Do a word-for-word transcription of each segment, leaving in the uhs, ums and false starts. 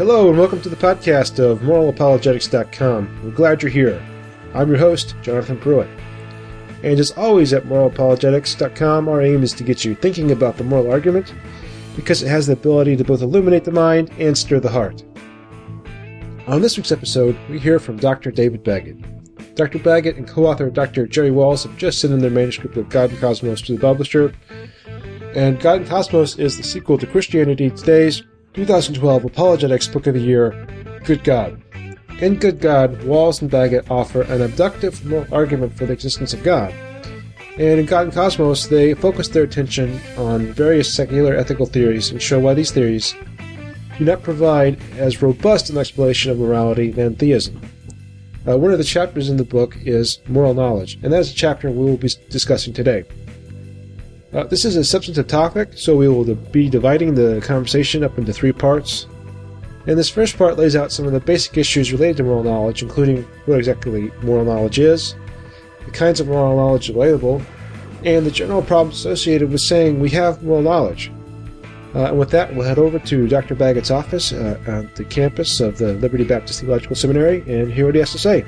Hello and welcome to the podcast of moral apologetics dot com. We're glad you're here. I'm your host, Jonathan Pruitt. And as always at moral apologetics dot com, our aim is to get you thinking about the moral argument because it has the ability to both illuminate the mind and stir the heart. On this week's episode, we hear from Doctor David Baggett. Doctor Baggett and co-author Doctor Jerry Walls have just sent in their manuscript of God and Cosmos to the publisher. And God and Cosmos is the sequel to Christianity Today's two thousand twelve Apologetics Book of the Year, Good God. In Good God, Walls and Baggett offer an abductive moral argument for the existence of God. And in God and Cosmos, they focus their attention on various secular ethical theories and show why these theories do not provide as robust an explanation of morality than theism. Uh, one of the chapters in the book is Moral Knowledge, and that is a chapter we will be discussing today. Uh, this is a substantive topic, so we will be dividing the conversation up into three parts. And this first part lays out some of the basic issues related to moral knowledge, including what exactly moral knowledge is, the kinds of moral knowledge available, and the general problems associated with saying we have moral knowledge. Uh, and with that, we'll head over to Doctor Baggett's office uh, at the campus of the Liberty Baptist Theological Seminary and hear what he has to say.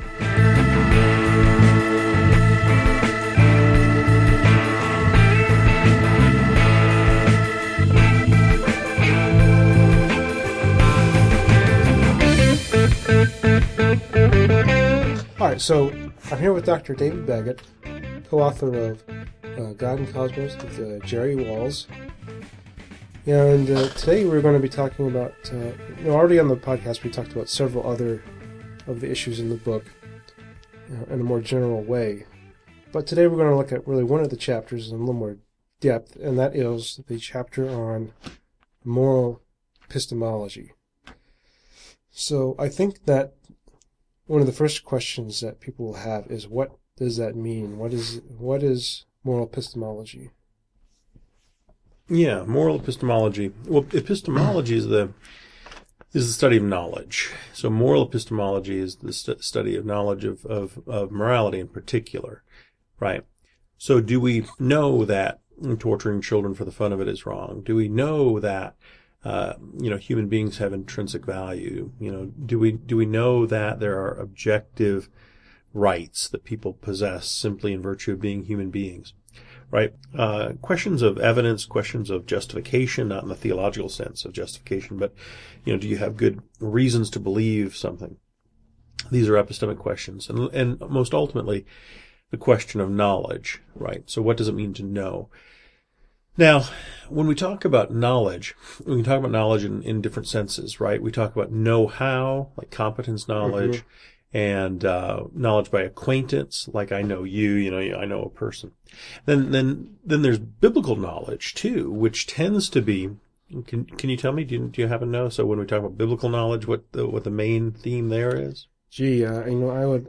Alright, so I'm here with Doctor David Baggett, co-author of uh, God and Cosmos with uh, Jerry Walls. And uh, today we're going to be talking about, uh, you know, already on the podcast we talked about several other of the issues in the book uh, in a more general way. But today we're going to look at really one of the chapters in a little more depth, and that is the chapter on moral epistemology. So I think that one of the first questions that people will have is, what does that mean? What is what is moral epistemology? Yeah, moral epistemology. Well, epistemology is the is the study of knowledge. So moral epistemology is the st- study of knowledge of, of, of morality in particular, right? So do we know that torturing children for the fun of it is wrong? Do we know that Uh, you know, human beings have intrinsic value? You know, do we do we know that there are objective rights that people possess simply in virtue of being human beings, right? Uh, questions of evidence, questions of justification, not in the theological sense of justification, but, you know, do you have good reasons to believe something? These are epistemic questions, and and most ultimately, the question of knowledge, right? So what does it mean to know? Now, when we talk about knowledge, we can talk about knowledge in, in different senses, right? We talk about know-how, like competence knowledge, mm-hmm. and uh, knowledge by acquaintance, like I know you, you know, I know a person. Then, then, then there's biblical knowledge too, which tends to be. Can can you tell me? Do you, do you happen to know? So when we talk about biblical knowledge, what the what the main theme there is? Gee, uh, you know, I would.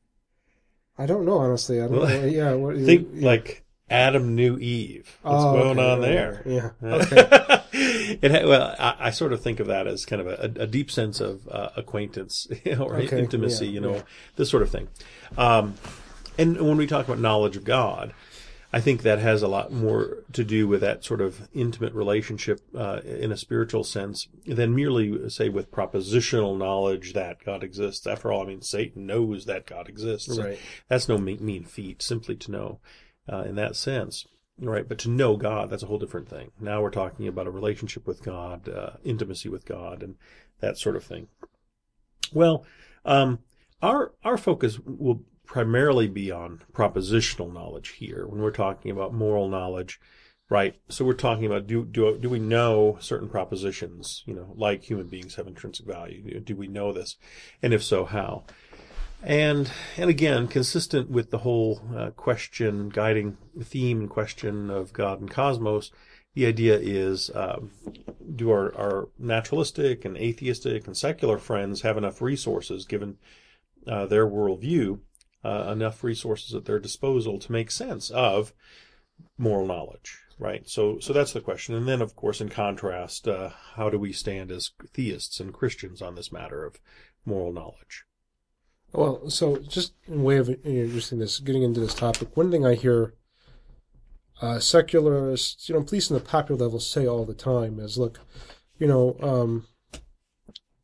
I don't know, honestly. I don't well, know. Yeah, what, think yeah. like. Adam knew Eve. What's oh, going okay, on there? Yeah. Okay. it well, I, I sort of think of that as kind of a, a deep sense of uh, acquaintance or okay, intimacy, yeah, you know, yeah. this sort of thing. Um, and when we talk about knowledge of God, I think that has a lot more to do with that sort of intimate relationship uh, in a spiritual sense than merely, say, with propositional knowledge that God exists. After all, I mean, Satan knows that God exists. Right. That's no mean, mean feat, simply to know. Uh, in that sense, right? But to know God, that's a whole different thing. Now we're talking about a relationship with God, uh, intimacy with God, and that sort of thing. Well, um, our our focus will primarily be on propositional knowledge here when we're talking about moral knowledge, right? So we're talking about do do do we know certain propositions, you know, like human beings have intrinsic value? Do we know this, and if so, how? And and again, consistent with the whole uh, question, guiding theme and question of God and cosmos, the idea is, um, do our, our naturalistic and atheistic and secular friends have enough resources, given uh, their worldview, uh, enough resources at their disposal to make sense of moral knowledge, right? So so that's the question. And then, of course, in contrast, uh, how do we stand as theists and Christians on this matter of moral knowledge? Well, so just in way of introducing this, getting into this topic, one thing I hear uh, secularists, you know, at least in the popular level, say all the time is, look, you know, um,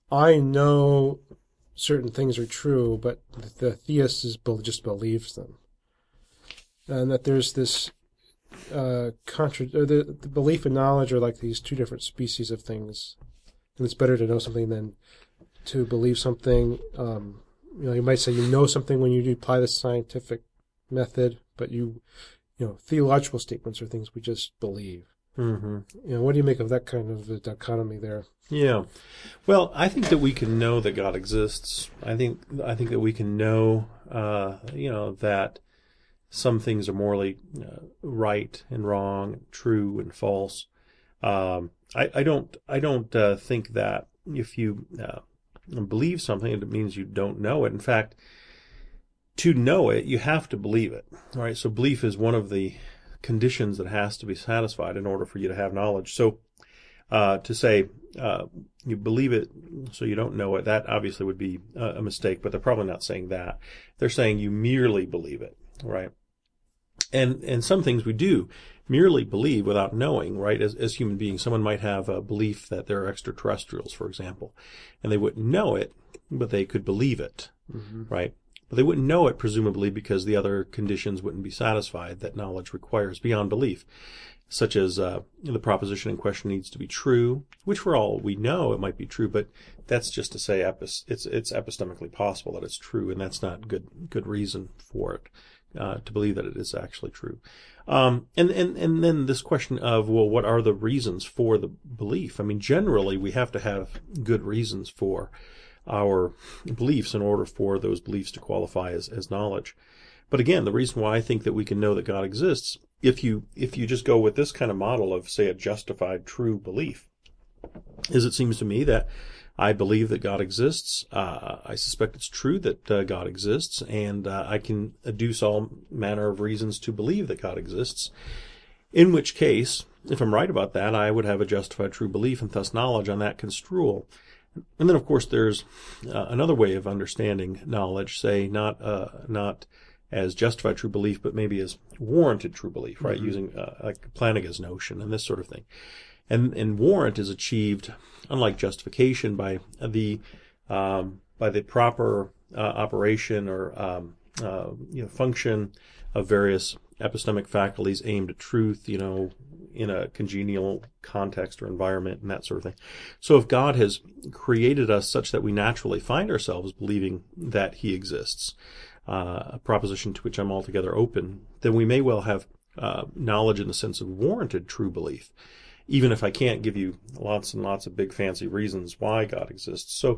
I know certain things are true, but the theist is just believes them, and that there's this uh, contra- or the, the belief and knowledge are like these two different species of things, and it's better to know something than to believe something. Um, you know, you might say you know something when you apply the scientific method, but you, you know, theological statements are things we just believe. Mm-hmm. You know, what do you make of that kind of dichotomy there? Yeah. Well, I think that we can know that God exists. I think I think that we can know, uh, you know, that some things are morally uh, right and wrong, true and false. Um, I, I don't I don't uh, think that if you uh, believe something, it means you don't know it. In fact, to know it, you have to believe it. All right. So belief is one of the conditions that has to be satisfied in order for you to have knowledge. So uh, to say uh, you believe it so you don't know it, that obviously would be a, a mistake, but they're probably not saying that. They're saying you merely believe it, right? And and some things we do merely believe without knowing, right? As as human beings, someone might have a belief that there are extraterrestrials, for example, and they wouldn't know it, but they could believe it, mm-hmm. right? But they wouldn't know it, presumably, because the other conditions wouldn't be satisfied that knowledge requires beyond belief, such as uh, the proposition in question needs to be true, which for all we know it might be true, but that's just to say epis- it's it's epistemically possible that it's true, and that's not good good reason for it uh, to believe that it is actually true. Um, and, and, and then this question of, well, what are the reasons for the belief? I mean, generally we have to have good reasons for our beliefs in order for those beliefs to qualify as, as knowledge. But again, the reason why I think that we can know that God exists, if you if you just go with this kind of model of, say, a justified true belief, is it seems to me that I believe that God exists. Uh, I suspect it's true that uh, God exists, and uh, I can adduce all manner of reasons to believe that God exists. In which case, if I'm right about that, I would have a justified true belief and thus knowledge on that construal. And then, of course, there's uh, another way of understanding knowledge, say not uh, not as justified true belief, but maybe as warranted true belief, right? Mm-hmm. Using uh, like Plantinga's notion and this sort of thing. And and warrant is achieved, unlike justification, by the um, by the proper uh, operation or um, uh, you know function of various epistemic faculties aimed at truth, you know, in a congenial context or environment and that sort of thing. So if God has created us such that we naturally find ourselves believing that he exists, uh, a proposition to which I'm altogether open, then we may well have uh, knowledge in the sense of warranted true belief, even if I can't give you lots and lots of big fancy reasons why God exists. So,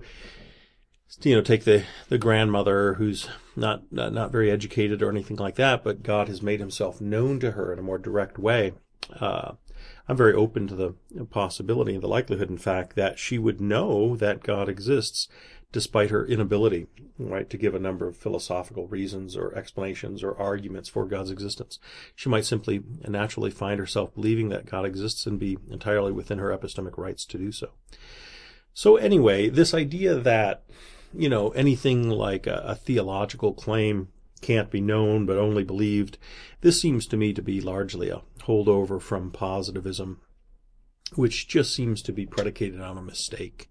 you know, take the, the grandmother who's not, not not very educated or anything like that, but God has made himself known to her in a more direct way. Uh, I'm very open to the possibility and the likelihood, in fact, that she would know that God exists despite her inability, right, to give a number of philosophical reasons or explanations or arguments for God's existence. She might simply naturally find herself believing that God exists and be entirely within her epistemic rights to do so. So anyway, this idea that, you know, anything like a, a theological claim can't be known but only believed, this seems to me to be largely a holdover from positivism, which just seems to be predicated on a mistake.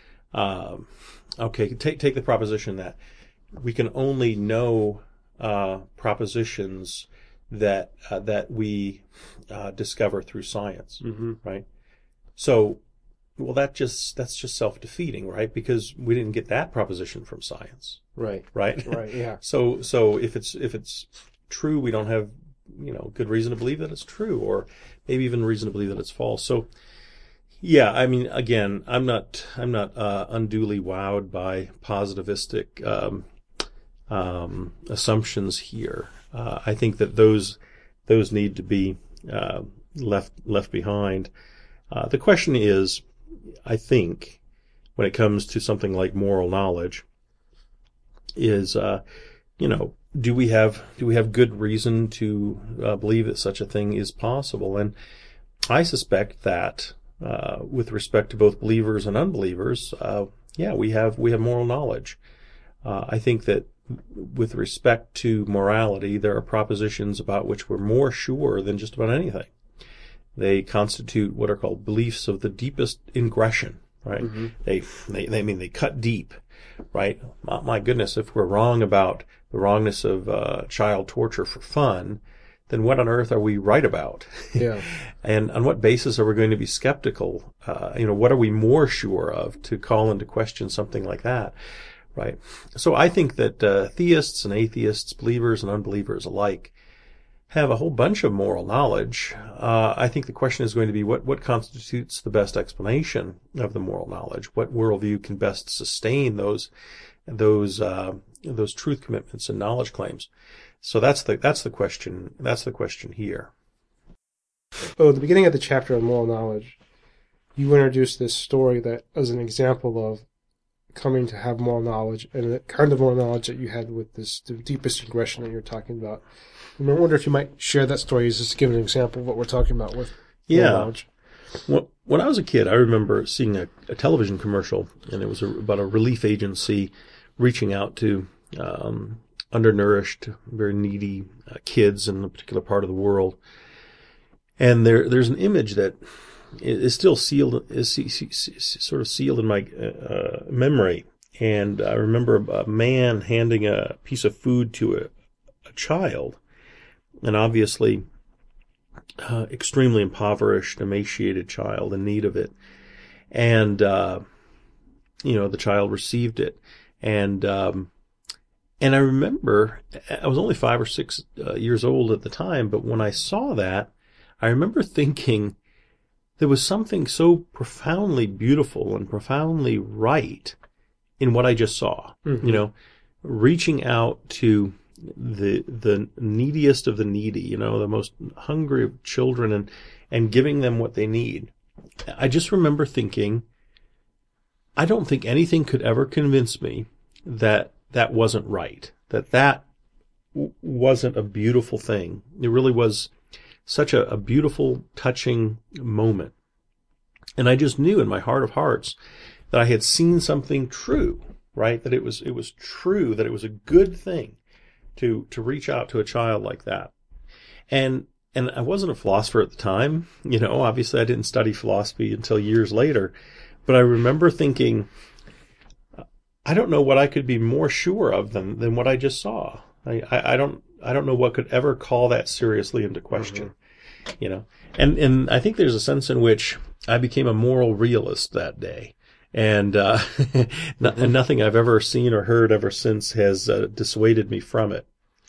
Um, okay, take take the proposition that we can only know uh, propositions that uh, that we uh, discover through science, mm-hmm. right? So, well, that just that's just self-defeating, right? Because we didn't get that proposition from science, right? Right? Right. Yeah. so so if it's if it's true, we don't have you know good reason to believe that it's true, or maybe even reason to believe that it's false. So. Yeah, I mean, again, I'm not, I'm not uh, unduly wowed by positivistic um, um, assumptions here. Uh, I think that those, those need to be uh, left left behind. Uh, the question is, I think, when it comes to something like moral knowledge, is, uh, you know, do we have do we have good reason to uh, believe that such a thing is possible? And I suspect that. Uh, with respect to both believers and unbelievers, uh, yeah, we have we have moral knowledge. Uh, I think that with respect to morality, there are propositions about which we're more sure than just about anything. They constitute what are called beliefs of the deepest ingression, right? Mm-hmm. They, they, they, I mean, they cut deep, right? My, my goodness, if we're wrong about the wrongness of uh, child torture for fun, then what on earth are we right about? Yeah. And on what basis are we going to be skeptical? Uh, you know, what are we more sure of to call into question something like that, right? So I think that uh, theists and atheists, believers and unbelievers alike, have a whole bunch of moral knowledge. Uh, I think the question is going to be what, what constitutes the best explanation of the moral knowledge? What worldview can best sustain those those uh, those truth commitments and knowledge claims? So that's the that's the question. That's the question here. Oh, at the beginning of the chapter on moral knowledge, you introduced this story that as an example of coming to have moral knowledge and the kind of moral knowledge that you had with this the deepest ingression that you're talking about. I wonder if you might share that story just to give an example of what we're talking about with yeah. moral knowledge. When, when I was a kid, I remember seeing a, a television commercial, and it was a, about a relief agency reaching out to um, undernourished, very needy uh, kids in a particular part of the world. And there, there's an image that is still sealed, is sort of sealed in my uh, memory. And I remember a man handing a piece of food to a, a child, an obviously uh, extremely impoverished, emaciated child in need of it. And, uh, you know, the child received it. And, um, and I remember, I was only five or six uh, years old at the time, but when I saw that, I remember thinking there was something so profoundly beautiful and profoundly right in what I just saw. Mm-hmm. You know, reaching out to the the neediest of the needy, you know, the most hungry of children, and and giving them what they need. I just remember thinking, I don't think anything could ever convince me that that wasn't right, that that w- wasn't a beautiful thing. It really was such a, a beautiful, touching moment. And I just knew in my heart of hearts that I had seen something true, right? That it was it was true, that it was a good thing to to reach out to a child like that. And and I wasn't a philosopher at the time, you know, obviously I didn't study philosophy until years later, but I remember thinking, I don't know what I could be more sure of than than what I just saw. I, I, I don't I don't know what could ever call that seriously into question, mm-hmm. you know. And and I think there's a sense in which I became a moral realist that day. And, uh, no, and nothing I've ever seen or heard ever since has uh, dissuaded me from it.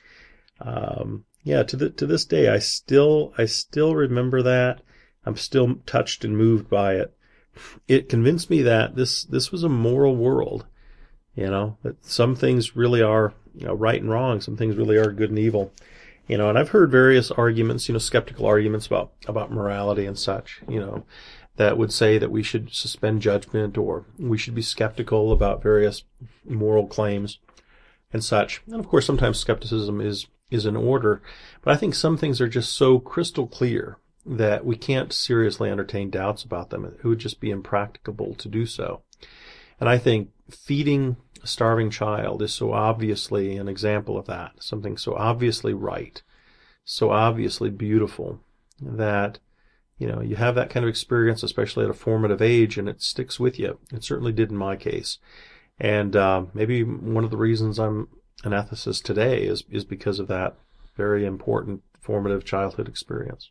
Um, yeah, to the, to this day, I still, I still remember that. I'm still touched and moved by it. It convinced me that this, this was a moral world, you know, that some things really are, you know, right and wrong. Some things really are good and evil, you know, and I've heard various arguments, you know, skeptical arguments about, about morality and such, you know, that would say that we should suspend judgment or we should be skeptical about various moral claims and such. And of course, sometimes skepticism is, is in order, but I think some things are just so crystal clear that we can't seriously entertain doubts about them. It would just be impracticable to do so. And I think feeding a starving child is so obviously an example of that, something so obviously right, so obviously beautiful that you know, you have that kind of experience, especially at a formative age, and it sticks with you. It certainly did in my case. And uh, maybe one of the reasons I'm an ethicist today is is because of that very important formative childhood experience.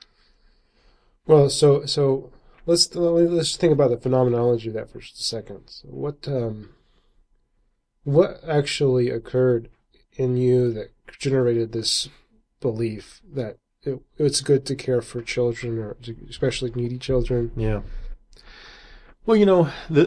Well, so so let's let's think about the phenomenology of that for just a second. So what um, what actually occurred in you that generated this belief that It, it's good to care for children, or especially needy children? Yeah. Well, you know, the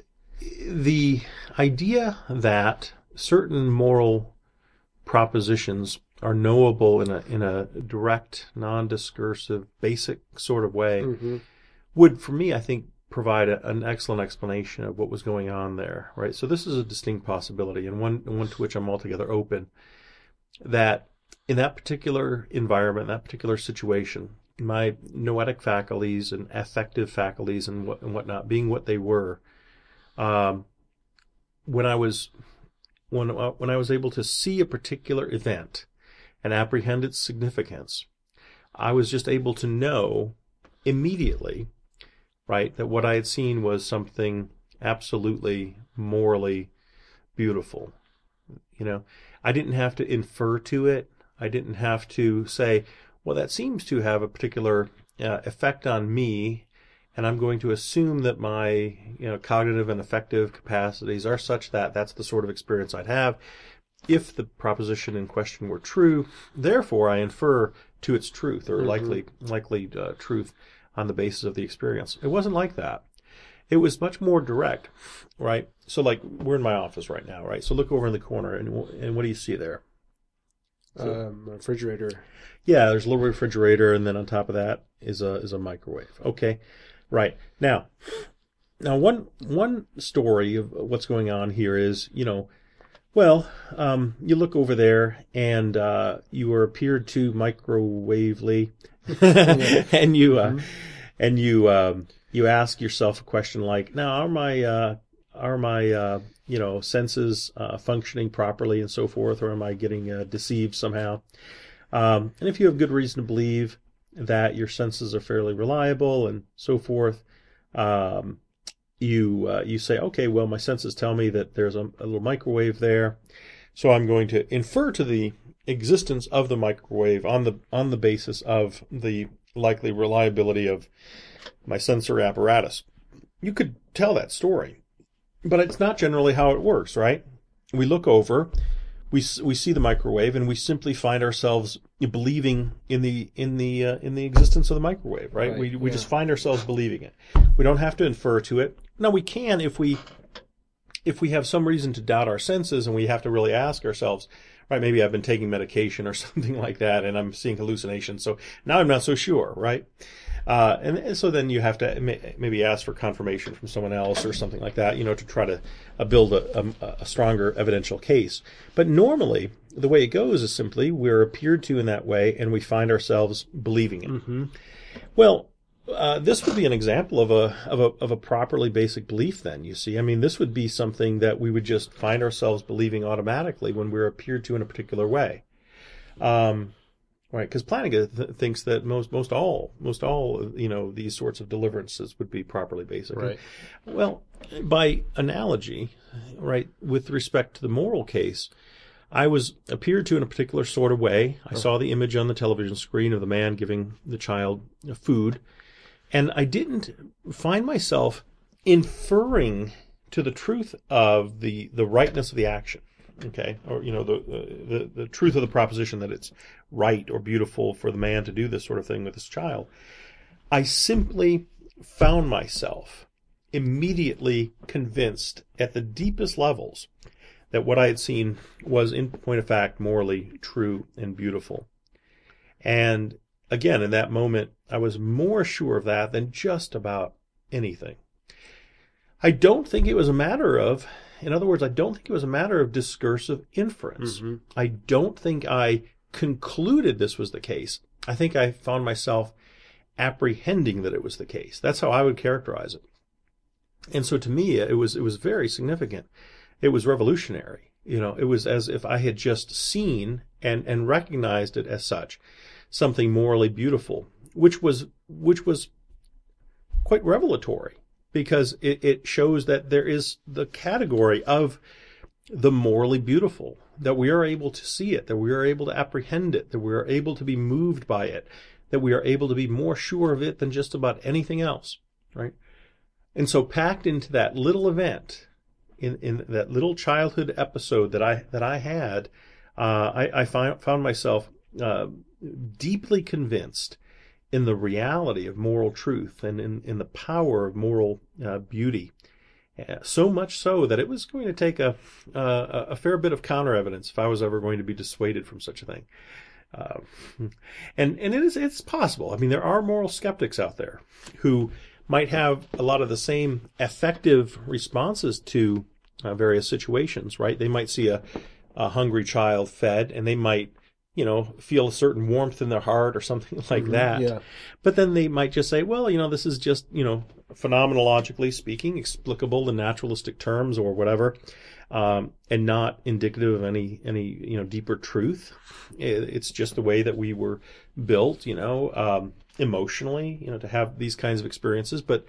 the idea that certain moral propositions are knowable in a in a direct, non-discursive, basic sort of way mm-hmm. would, for me, I think, provide a, an excellent explanation of what was going on there. Right. So this is a distinct possibility, and one one to which I'm altogether open. That in that particular environment, that particular situation, my noetic faculties and affective faculties and what and whatnot being what they were, um, when I was when uh, when I was able to see a particular event and apprehend its significance, I was just able to know immediately right? That what I had seen was something absolutely morally beautiful. You know, I didn't have to infer to it. I didn't have to say, well, that seems to have a particular uh, effect on me, and I'm going to assume that my, you know, cognitive and affective capacities are such that that's the sort of experience I'd have if the proposition in question were true. Therefore, I infer to its truth, or mm-hmm. likely likely uh, truth on the basis of the experience. It wasn't like that. It was much more direct, right? So, like, we're in my office right now, right? So look over in the corner, and and what do you see there? So, um, a refrigerator. Yeah, there's a little refrigerator, and then on top of that is a is a microwave. Okay, right. Now, now one one story of what's going on here is, you know, well, um, you look over there, and uh, you are appeared to microwavely, and you uh, mm-hmm. and you um, you ask yourself a question like, now, are my uh, are my uh, you know senses uh, functioning properly and so forth, or am I getting uh, deceived somehow? Um, and if you have good reason to believe that your senses are fairly reliable and so forth, um, you uh, you say, okay, well, my senses tell me that there's a, a little microwave there, so I'm going to infer to the existence of the microwave on the on the basis of the likely reliability of my sensory apparatus. You could tell that story, but it's not generally how it works, right? We look over, we we see the microwave, and we simply find ourselves believing in the in the uh, in the existence of the microwave, right? right we we yeah. just find ourselves believing it. We don't have to infer to it. Now, we can if we if we have some reason to doubt our senses, and we have to really ask ourselves, right? Maybe I've been taking medication or something like that, and I'm seeing hallucinations. So now I'm not so sure, right? Uh, and, and so then you have to maybe ask for confirmation from someone else or something like that, you know, to try to uh, build a, a, a stronger evidential case. But normally, the way it goes is simply we're appeared to in that way, and we find ourselves believing it. Mm-hmm. Well, uh, this would be an example of a of a of a properly basic belief. Then you see, I mean, this would be something that we would just find ourselves believing automatically when we're appeared to in a particular way. Um, Right, because Plantinga th- thinks that most, most all, most all, you know, these sorts of deliverances would be properly basic. Right. Well, by analogy, right, with respect to the moral case, I was appeared to in a particular sort of way. I oh. saw the image on the television screen of the man giving the child food, and I didn't find myself inferring to the truth of the, the rightness of the action. Okay, or you know the, the the truth of the proposition that it's right or beautiful for the man to do this sort of thing with his child. I simply found myself immediately convinced at the deepest levels that what I had seen was, in point of fact, morally true and beautiful. And again, in that moment, I was more sure of that than just about anything. I don't think it was a matter of In other words, I don't think it was a matter of discursive inference. Mm-hmm. I don't think I concluded this was the case. I think I found myself apprehending that it was the case. That's how I would characterize it. And so to me, it was it was very significant. It was revolutionary. You know, it was as if I had just seen and, and recognized it as such, something morally beautiful, which was which was quite revelatory. Because it, it shows that there is the category of the morally beautiful, that we are able to see it, that we are able to apprehend it, that we are able to be moved by it, that we are able to be more sure of it than just about anything else, right? And so packed into that little event, in, in that little childhood episode that I that I had, uh, I, I find, found myself uh, deeply convinced in the reality of moral truth and in, in the power of moral uh, beauty. Uh, so much so that it was going to take a, uh, a fair bit of counter evidence if I was ever going to be dissuaded from such a thing. Uh, and and it is it's possible. I mean, there are moral skeptics out there who might have a lot of the same effective responses to uh, various situations, right? They might see a, a hungry child fed, and they might you know, feel a certain warmth in their heart or something like mm-hmm, that. Yeah. But then they might just say, well, you know, this is just, you know, phenomenologically speaking, explicable in naturalistic terms or whatever, um, and not indicative of any, any, you know, deeper truth. It's just the way that we were built, you know, um, emotionally, you know, to have these kinds of experiences. But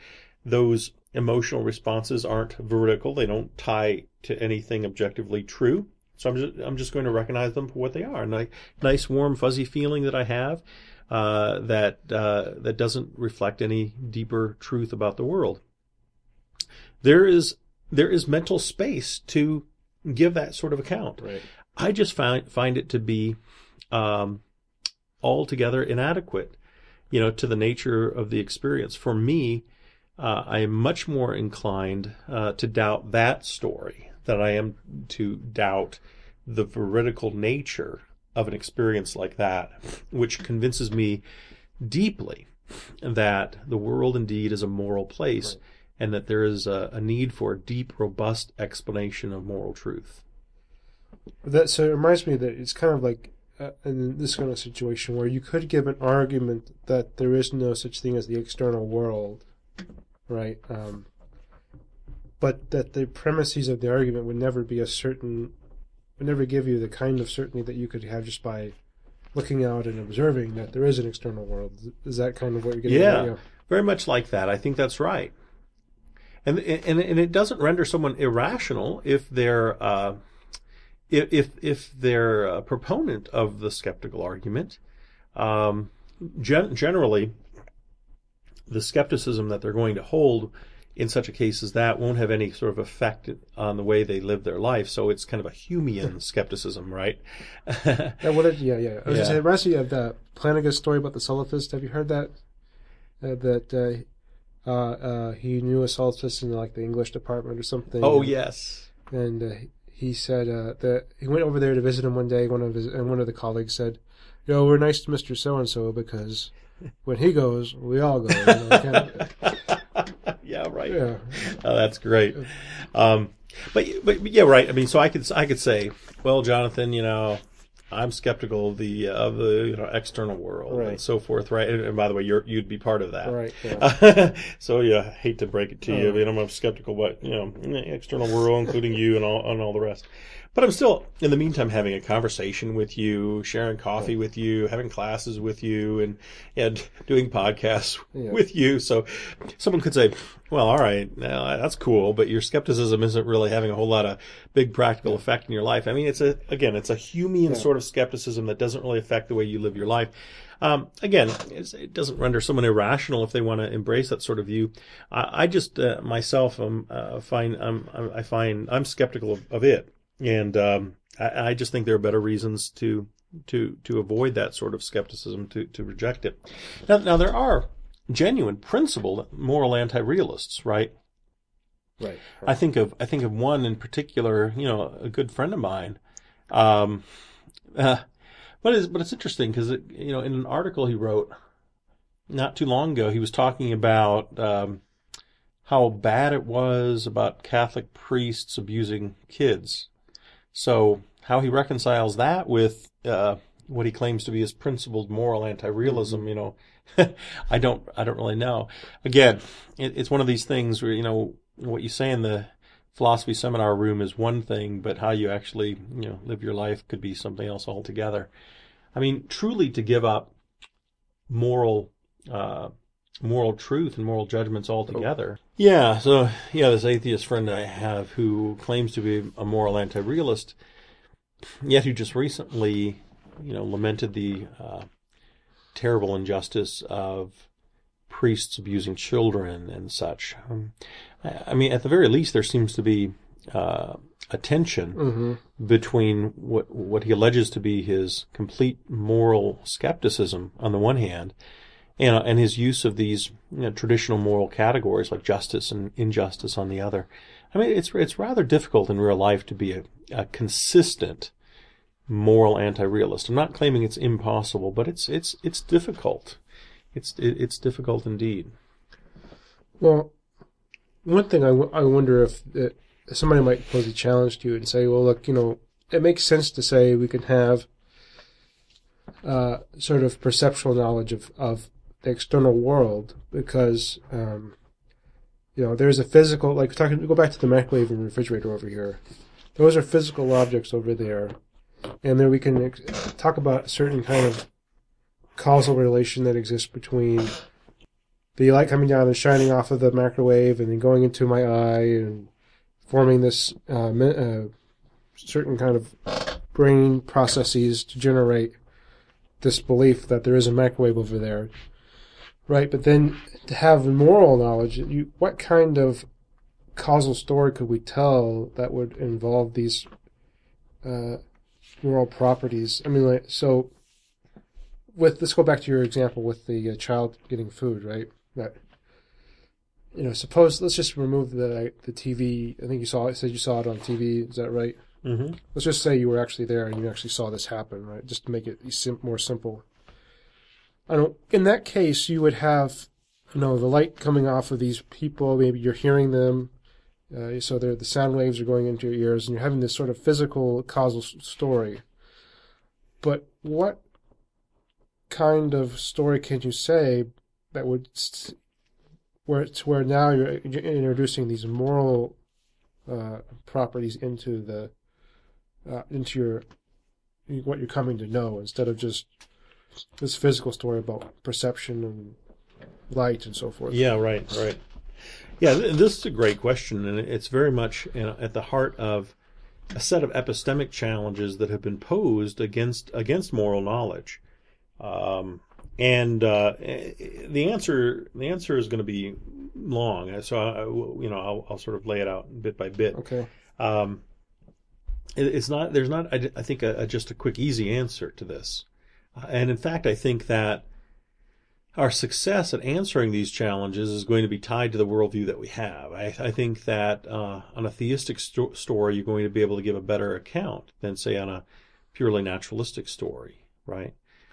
those emotional responses aren't veridical. They don't tie to anything objectively true. So I'm just, I'm just going to recognize them for what they are. A nice, warm, fuzzy feeling that I have uh, that uh, that doesn't reflect any deeper truth about the world. There is there is mental space to give that sort of account. Right. I just find find it to be um, altogether inadequate, you know, to the nature of the experience. For me, uh, I am much more inclined uh, to doubt that story than I am to doubt the veridical nature of an experience like that, which convinces me deeply that the world indeed is a moral place, right, and that there is a, a need for a deep, robust explanation of moral truth. That so it reminds me that it's kind of like uh, in this kind of situation where you could give an argument that there is no such thing as the external world, right? Um, but that the premises of the argument would never be a certain, would never give you the kind of certainty that you could have just by looking out and observing that there is an external world. Is that kind of what you're getting yeah, at? Yeah, very much like that. I think that's right. And and and it doesn't render someone irrational if they're uh, if if they're a proponent of the skeptical argument. Um, gen- generally, the skepticism that they're going to hold in such a case as that won't have any sort of effect on the way they live their life. So it's kind of a Humean skepticism, right? yeah, what it, yeah, yeah. I was Yeah. Gonna say, it reminds me of the Flanagan's story about the Salafist. Have you heard that? Uh, that uh, uh, uh, he knew a Salafist in like the English department or something. Oh, and, yes. And uh, he said uh, that he went over there to visit him one day. One of his and one of the colleagues said, "You know, we're nice to Mister So and So because when he goes, we all go." You know, kind of, yeah, right. yeah. Oh, that's great. Um, but, but yeah, right. I mean, so I could I could say, well, Jonathan, you know, I'm skeptical of the of the you know external world, right, and so forth, right? And, and by the way, you're you'd be part of that, right? Yeah. So yeah, I hate to break it to oh. you, but I'm skeptical about you know the external world, including you and all and all the rest. But I'm still, in the meantime, having a conversation with you, sharing coffee yeah. with you, having classes with you, and and doing podcasts yeah. with you. So someone could say, well, all right, now that's cool, but your skepticism isn't really having a whole lot of big practical yeah. effect in your life. I mean, it's a again, it's a Humean yeah. sort of skepticism that doesn't really affect the way you live your life. Um, again, it's, it doesn't render someone irrational if they want to embrace that sort of view. I, I just uh, myself um, uh, find um, I find I'm skeptical of, of it. And um, I, I just think there are better reasons to to to avoid that sort of skepticism, to, to reject it. Now, now there are genuine, principled moral anti-realists, right? Right. right. I think of I think of one in particular. You know, a good friend of mine. Um, uh, but it's but it's interesting because it, you know, in an article he wrote not too long ago, he was talking about um, how bad it was about Catholic priests abusing kids. So how he reconciles that with uh, what he claims to be his principled moral anti-realism, mm-hmm. you know, I don't, I don't really know. Again, it, it's one of these things where, you know, what you say in the philosophy seminar room is one thing, but how you actually, you know, live your life could be something else altogether. I mean, truly to give up moral, uh, moral truth and moral judgments altogether. Oh. Yeah, so, yeah, this atheist friend I have who claims to be a moral anti-realist, yet who just recently, you know, lamented the uh, terrible injustice of priests abusing children and such. Um, I, I mean, at the very least, there seems to be uh, a tension mm-hmm. between what what he alleges to be his complete moral skepticism on the one hand, and, uh, and his use of these you know, traditional moral categories like justice and injustice on the other. I mean, it's it's rather difficult in real life to be a, a consistent moral anti-realist. I'm not claiming it's impossible, but it's it's it's difficult. It's it, it's difficult indeed. Well, one thing I, w- I wonder if it, somebody might pose a challenge to you and say, well, look, you know, it makes sense to say we can have uh, sort of perceptual knowledge of, of the external world because, um, you know, there's a physical, like talking, go back to the microwave and refrigerator over here. Those are physical objects over there. And then we can ex- talk about a certain kind of causal relation that exists between the light coming down and shining off of the microwave and then going into my eye and forming this uh, uh, certain kind of brain processes to generate this belief that there is a microwave over there, right? But then to have moral knowledge, you, what kind of causal story could we tell that would involve these uh, moral properties? I mean, like, so with let's go back to your example with the uh, child getting food, right? That you know, suppose let's just remove the the T V. I think you saw it. Said you saw it on T V. Is that right? Mm-hmm. Let's just say you were actually there and you actually saw this happen, right? Just to make it sim- more simple. I don't. In that case, you would have, you know, the light coming off of these people. Maybe you're hearing them, uh, so the sound waves are going into your ears, and you're having this sort of physical causal story. But what kind of story can you say that would, where it's where now you're introducing these moral uh, properties into the uh, into your what you're coming to know, instead of just this physical story about perception and light and so forth? Yeah, right, right. Yeah, th- this is a great question, and it's very much you know, at the heart of a set of epistemic challenges that have been posed against against moral knowledge. Um, and uh, the answer the answer is going to be long, so I, you know I'll, I'll sort of lay it out bit by bit. Okay. Um, it, it's not there's not I, I think a, a, just a quick easy answer to this, uh, and in fact I think that our success at answering these challenges is going to be tied to the worldview that we have. I, I think that uh, on a theistic sto- story you're going to be able to give a better account than say on a purely naturalistic story, right?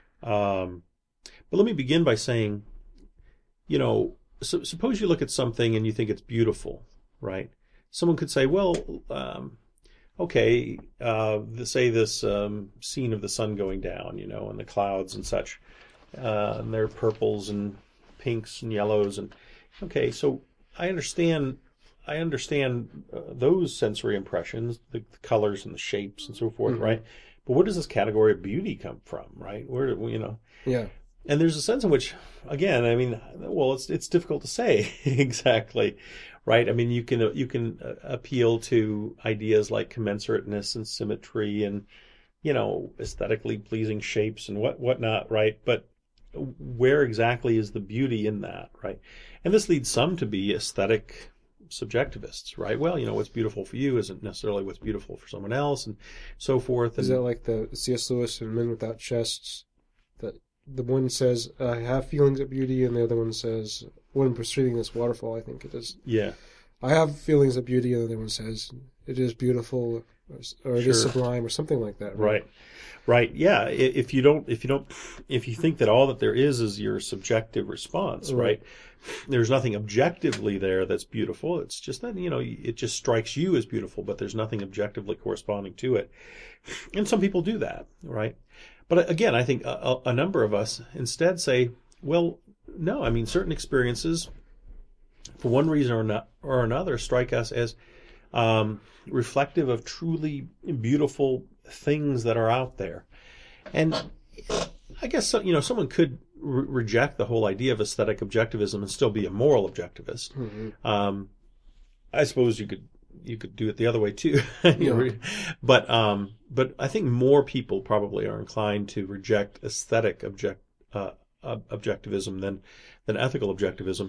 Um, but let me begin by saying, you know, so, suppose you look at something and you think it's beautiful, right? Someone could say, well, um, okay, uh, say this um, scene of the sun going down, you know, and the clouds and such, uh, and they're purples and pinks and yellows, and okay, so I understand, I understand uh, those sensory impressions, the, the colors and the shapes and so forth, Mm-hmm. right? But where does this category of beauty come from, right? Where, you know? Yeah. And there's a sense in which, again, I mean, well, it's it's difficult to say exactly, right? I mean, you can you can appeal to ideas like commensurateness and symmetry and, you know, aesthetically pleasing shapes and what whatnot, right? But where exactly is the beauty in that, right? And this leads some to be aesthetic subjectivists, right? Well, you know, what's beautiful for you isn't necessarily what's beautiful for someone else, and so forth. Is And that like the C S. Lewis and Men Without Chests? That the one says, I have feelings of beauty, and the other one says, when perceiving this waterfall, I think it is. Yeah. I have feelings of beauty, and the other one says, it is beautiful, or, or it is Sure. sublime, or something like that. Right. right. Right. Yeah. If you don't, if you don't, if you think that all that there is is your subjective response, right? Right. There's nothing objectively there that's beautiful. It's just that, you know, it just strikes you as beautiful, but there's nothing objectively corresponding to it. And some people do that, right? But again, I think a, a number of us instead say, well, no, I mean, certain experiences, for one reason or not, or another, strike us as um, reflective of truly beautiful things that are out there. And I guess, you know, someone could re- reject the whole idea of aesthetic objectivism and still be a moral objectivist. Mm-hmm. Um, I suppose you could you could do it the other way too. Yeah. But um, but I think more people probably are inclined to reject aesthetic object uh, objectivism than than ethical objectivism.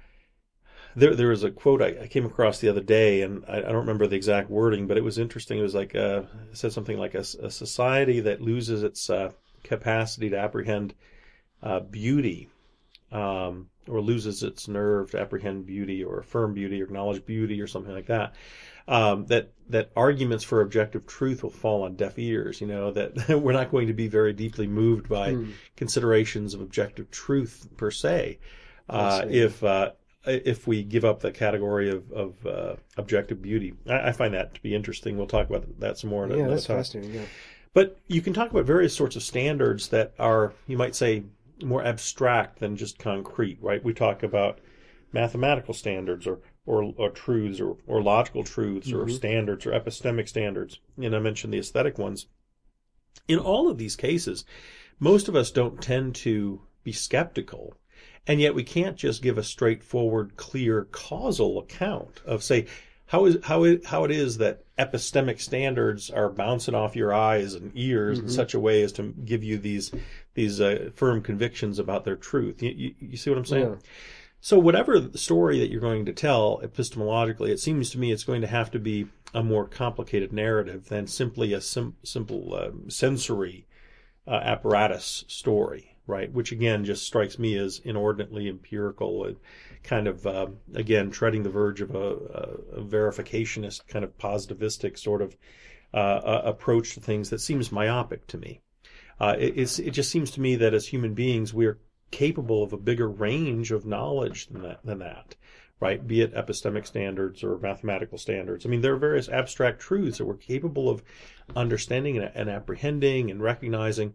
There, there was a quote I, I came across the other day, and I, I don't remember the exact wording, but it was interesting. It was like uh, it said something like a, a society that loses its uh, capacity to apprehend uh, beauty, um, or loses its nerve to apprehend beauty, or affirm beauty, or acknowledge beauty, or something like that. Um, that that arguments for objective truth will fall on deaf ears. You know, that we're not going to be very deeply moved by Mm. considerations of objective truth per se, uh, I see. if uh, if we give up the category of, of uh, objective beauty. I, I find that to be interesting. We'll talk about that some more in Yeah, another that's time. fascinating. Yeah. But you can talk about various sorts of standards that are, you might say, more abstract than just concrete, right? We talk about mathematical standards or or, or truths or, or logical truths or Mhm. standards or epistemic standards. And I mentioned the aesthetic ones. In all of these cases, most of us don't tend to be skeptical. And yet we can't just give a straightforward, clear causal account of, say, how is how it how it is that epistemic standards are bouncing off your eyes and ears mm-hmm. in such a way as to give you these these uh, firm convictions about their truth. You, you, you see what I'm saying? Yeah. So whatever the story that you're going to tell epistemologically, it seems to me it's going to have to be a more complicated narrative than simply a sim- simple uh, sensory uh, apparatus story, right? Which again just strikes me as inordinately empirical and kind of, uh, again, treading the verge of a, a, a verificationist kind of positivistic sort of uh, approach to things that seems myopic to me. Uh, it, it's, it just seems to me that as human beings, we are capable of a bigger range of knowledge than that, than that, right? Be it epistemic standards or mathematical standards. I mean, there are various abstract truths that we're capable of understanding and, and apprehending and recognizing,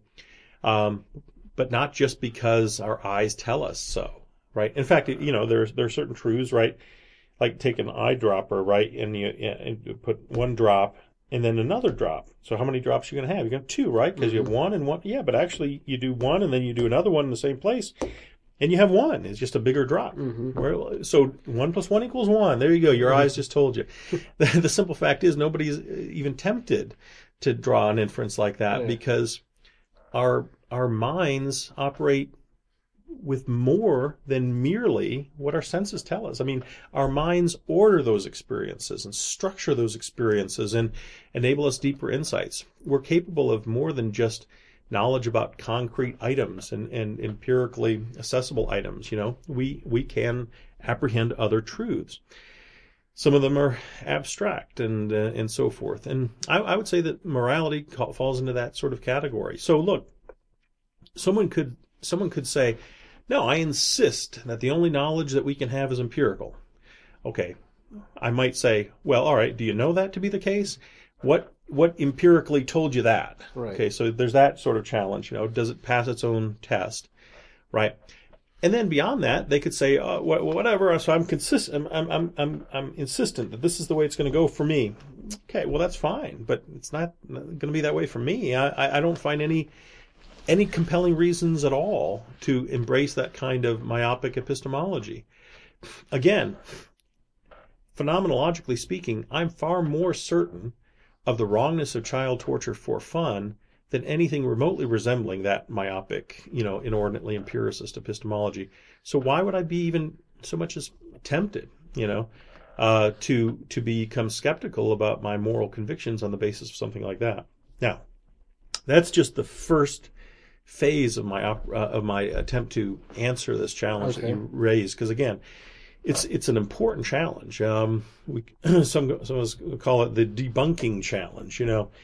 um, but not just because our eyes tell us so, right? In fact, you know, there's there are certain truths, right? Like take an eyedropper, right? And you, and you put one drop and then another drop. So how many drops are you going to have? You're going to have two, right? Because mm-hmm. you have one and one. Yeah, but actually you do one and then you do another one in the same place. And you have one. It's just a bigger drop. Mm-hmm. So one plus one equals one. There you go. Your mm-hmm. eyes just told you. the, the simple fact is nobody's even tempted to draw an inference like that yeah. because our our minds operate with more than merely what our senses tell us. I mean, our minds order those experiences and structure those experiences and enable us deeper insights. We're capable of more than just knowledge about concrete items and, and empirically accessible items. You know, we, we can apprehend other truths. Some of them are abstract and uh, and so forth. And I, I would say that morality falls into that sort of category. So look, someone could someone could say, no, I insist that the only knowledge that we can have is empirical. Okay, I might say, well, all right, do you know that to be the case? What what empirically told you that? Right. Okay, so there's that sort of challenge. You know, does it pass its own test? Right. And then beyond that, they could say, uh, whatever. So I'm consistent. I'm I'm I'm I'm insistent that this is the way it's going to go for me. Okay, well that's fine, but it's not going to be that way for me. I I don't find any any compelling reasons at all to embrace that kind of myopic epistemology. Again, phenomenologically speaking, I'm far more certain of the wrongness of child torture for fun than anything remotely resembling that myopic, you know, inordinately empiricist epistemology. So why would I be even so much as tempted, you know, uh, to to become skeptical about my moral convictions on the basis of something like that? Now, that's just the first phase of my uh, of my attempt to answer this challenge okay. that you raised, because again, it's it's an important challenge. Um, we some some of us call it the debunking challenge. You know,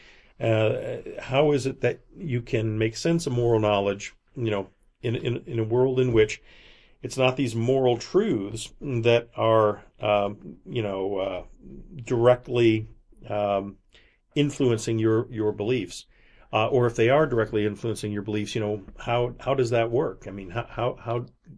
uh, how is it that you can make sense of moral knowledge? You know, in in in a world in which it's not these moral truths that are um, you know uh, directly um, influencing your your beliefs. Uh, or if they are directly influencing your beliefs, you know, how how does that work? I mean, how how, how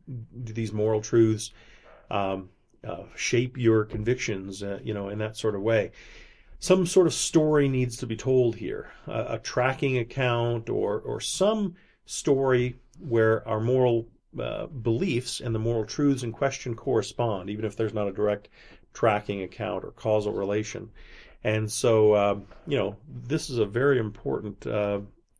do these moral truths um, uh, shape your convictions, uh, you know, in that sort of way? Some sort of story needs to be told here, uh, a tracking account or or some story where our moral uh, beliefs and the moral truths in question correspond, even if there's not a direct tracking account or causal relation. And so, uh, you know, this is a very important uh,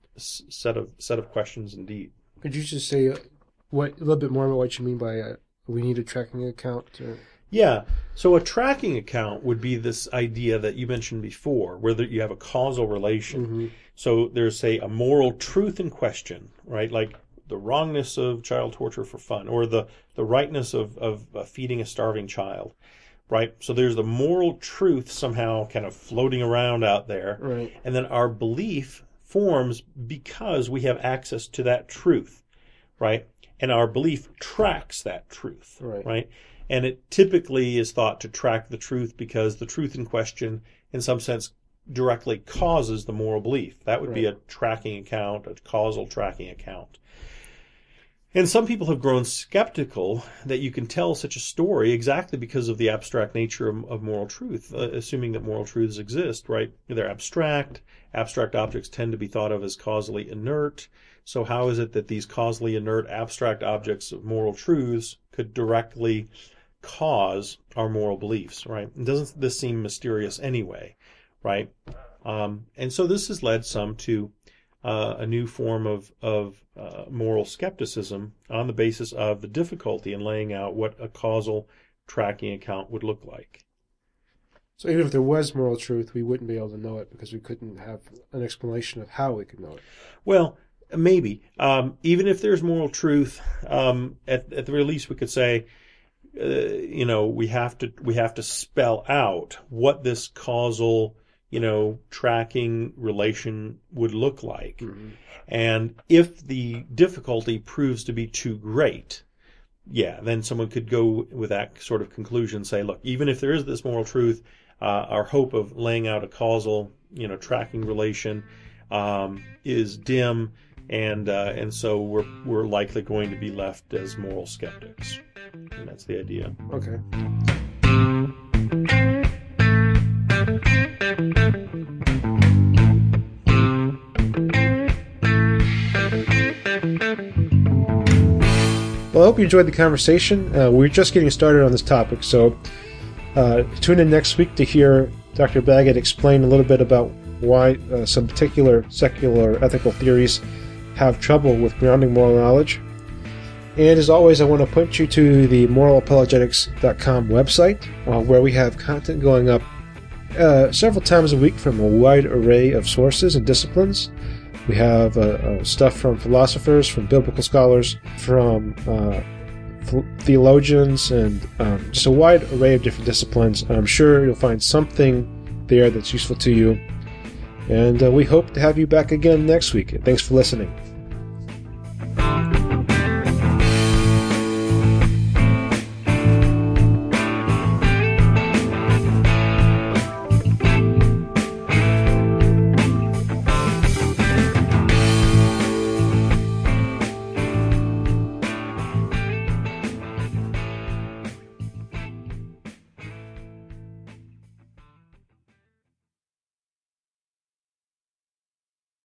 set of set of questions indeed. Could you just say uh, what a little bit more about what you mean by uh, we need a tracking account? Or? Yeah. So a tracking account would be this idea that you mentioned before, where you have a causal relation. Mm-hmm. So there's, say, a moral truth in question, right? Like the wrongness of child torture for fun, or the, the rightness of, of uh, feeding a starving child. Right? So there's the moral truth somehow kind of floating around out there. Right. And then our belief forms because we have access to that truth, right? And our belief tracks that truth, right? right? And it typically is thought to track the truth because the truth in question, in some sense, directly causes the moral belief. That would right. be a tracking account, a causal tracking account. And some people have grown skeptical that you can tell such a story exactly because of the abstract nature of, of moral truth, uh, assuming that moral truths exist, right? They're abstract. Abstract objects tend to be thought of as causally inert. So how is it that these causally inert abstract objects of moral truths could directly cause our moral beliefs, right? And doesn't this seem mysterious anyway, right? Um, and so this has led some to uh, a new form of, of uh, moral skepticism on the basis of the difficulty in laying out what a causal tracking account would look like. So even if there was moral truth, we wouldn't be able to know it because we couldn't have an explanation of how we could know it. Well, maybe. Um, even if there's moral truth, um, at, at the very least we could say, uh, you know, we have to we have to spell out what this causal, you know, tracking relation would look like. Mm-hmm. And if the difficulty proves to be too great, yeah, then someone could go with that sort of conclusion, say, look, even if there is this moral truth, uh, our hope of laying out a causal, you know, tracking relation um, is dim, and uh, and so we're we're likely going to be left as moral skeptics, and that's the idea. Okay. Well, I hope you enjoyed the conversation. Uh, we're just getting started on this topic, so uh, tune in next week to hear Doctor Baggett explain a little bit about why uh, some particular secular ethical theories have trouble with grounding moral knowledge. And as always, I want to point you to the moral apologetics dot com website, uh, where we have content going up uh, several times a week from a wide array of sources and disciplines. We have uh, uh, stuff from philosophers, from biblical scholars, from uh, theologians, and um, just a wide array of different disciplines. I'm sure you'll find something there that's useful to you. And uh, we hope to have you back again next week. Thanks for listening.